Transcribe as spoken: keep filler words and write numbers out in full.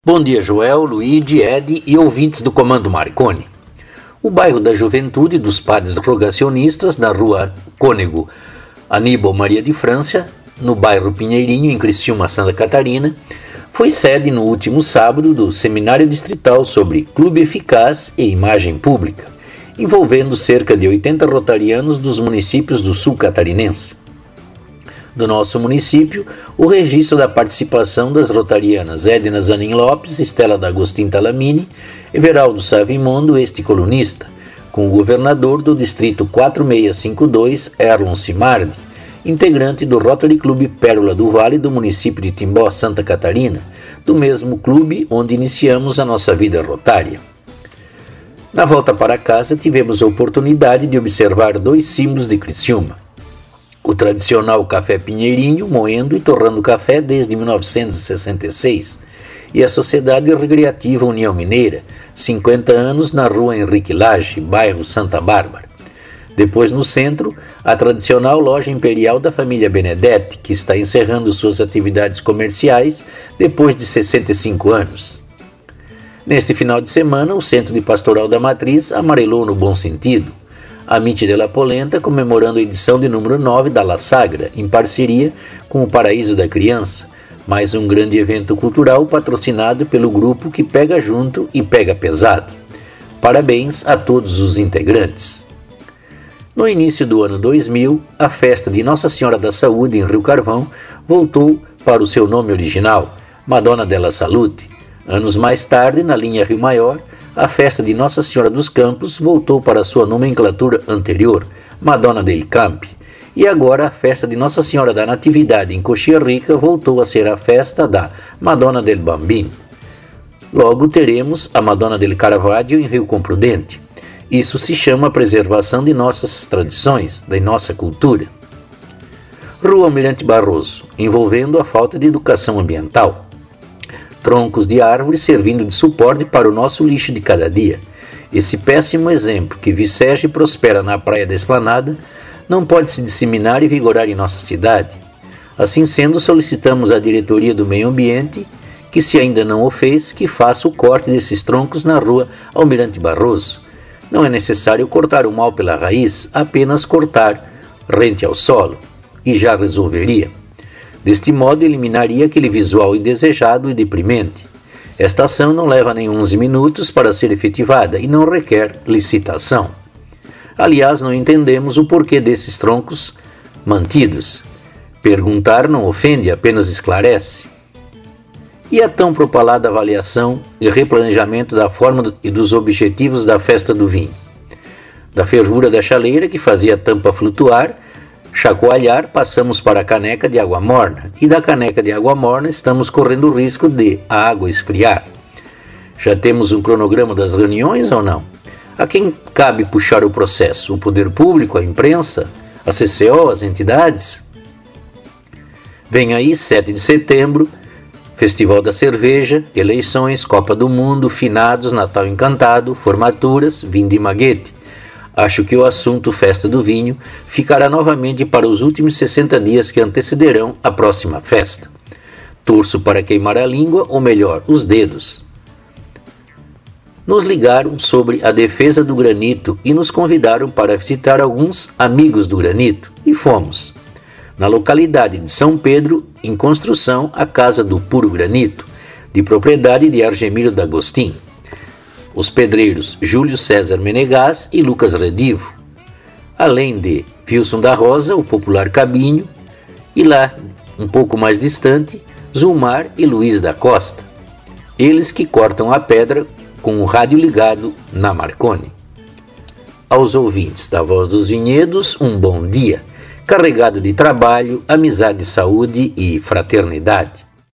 Bom dia, Joel, Luigi, Ed e ouvintes do Comando Marconi. O bairro da Juventude dos Padres Rogacionistas, na rua Cônego Aníbal Maria de França, no bairro Pinheirinho, em Criciúma, Santa Catarina, foi sede no último sábado do Seminário Distrital sobre Clube Eficaz e Imagem Pública, envolvendo cerca de oitenta rotarianos dos municípios do sul catarinense. Do nosso município, o registro da participação das rotarianas Edna Zanin Lopes, Estela D'Agostin Talamini, Everaldo Savimondo, este colunista, com o governador do distrito quatro seis cinco dois, Erlon Simardi, integrante do Rotary Clube Pérola do Vale do município de Timbó, Santa Catarina, do mesmo clube onde iniciamos a nossa vida rotária. Na volta para casa, tivemos a oportunidade de observar dois símbolos de Criciúma: o tradicional Café Pinheirinho, moendo e torrando café desde mil novecentos e sessenta e seis, e a Sociedade Recreativa União Mineira, cinquenta anos, na rua Henrique Lage, bairro Santa Bárbara. Depois, no centro, a tradicional loja imperial da família Benedetti, que está encerrando suas atividades comerciais depois de sessenta e cinco anos. Neste final de semana, o Centro de Pastoral da Matriz amarelou no bom sentido. A Mite de la Polenta, comemorando a edição de número nove da La Sagra, em parceria com o Paraíso da Criança, mais um grande evento cultural patrocinado pelo grupo que pega junto e pega pesado. Parabéns a todos os integrantes. No início do ano dois mil, a festa de Nossa Senhora da Saúde em Rio Carvão voltou para o seu nome original, Madonna della Salute. Anos mais tarde, na linha Rio Maior, a festa de Nossa Senhora dos Campos voltou para sua nomenclatura anterior, Madonna del Campi, e agora a festa de Nossa Senhora da Natividade em Coxilha Rica voltou a ser a festa da Madonna del Bambino. Logo teremos a Madonna del Caravaggio em Rio Comprudente. Isso se chama preservação de nossas tradições, da nossa cultura. Rua Almirante Barroso, envolvendo a falta de educação ambiental. Troncos de árvores servindo de suporte para o nosso lixo de cada dia. Esse péssimo exemplo que viceja e prospera na Praia da Esplanada não pode se disseminar e vigorar em nossa cidade. Assim sendo, solicitamos à Diretoria do Meio Ambiente, que se ainda não o fez, que faça o corte desses troncos na rua Almirante Barroso. Não é necessário cortar o mal pela raiz, apenas cortar rente ao solo, e já resolveria. Deste modo, eliminaria aquele visual indesejado e deprimente. Esta ação não leva nem onze minutos para ser efetivada e não requer licitação. Aliás, não entendemos o porquê desses troncos mantidos. Perguntar não ofende, apenas esclarece. E a tão propalada avaliação e replanejamento da forma e dos objetivos da festa do vinho? Da fervura da chaleira, que fazia a tampa flutuar, chacoalhar, passamos para a caneca de água morna, e da caneca de água morna estamos correndo o risco de a água esfriar. Já temos um cronograma das reuniões ou não? A quem cabe puxar o processo? O poder público, a imprensa, a C C O, as entidades? Vem aí, sete de setembro, Festival da Cerveja, eleições, Copa do Mundo, finados, Natal Encantado, formaturas, Vinde Maguete. Acho que o assunto Festa do Vinho ficará novamente para os últimos sessenta dias que antecederão a próxima festa. Torço para queimar a língua, ou melhor, os dedos. Nos ligaram sobre a defesa do granito e nos convidaram para visitar alguns amigos do granito, e fomos. Na localidade de São Pedro, em construção, a Casa do Puro Granito, de propriedade de Argemiro D'Agostin. Os pedreiros Júlio César Menegaz e Lucas Redivo, além de Wilson da Rosa, o popular Cabinho, e lá, um pouco mais distante, Zulmar e Luiz da Costa, eles que cortam a pedra com o rádio ligado na Marconi. Aos ouvintes da Voz dos Vinhedos, um bom dia, carregado de trabalho, amizade, saúde e fraternidade.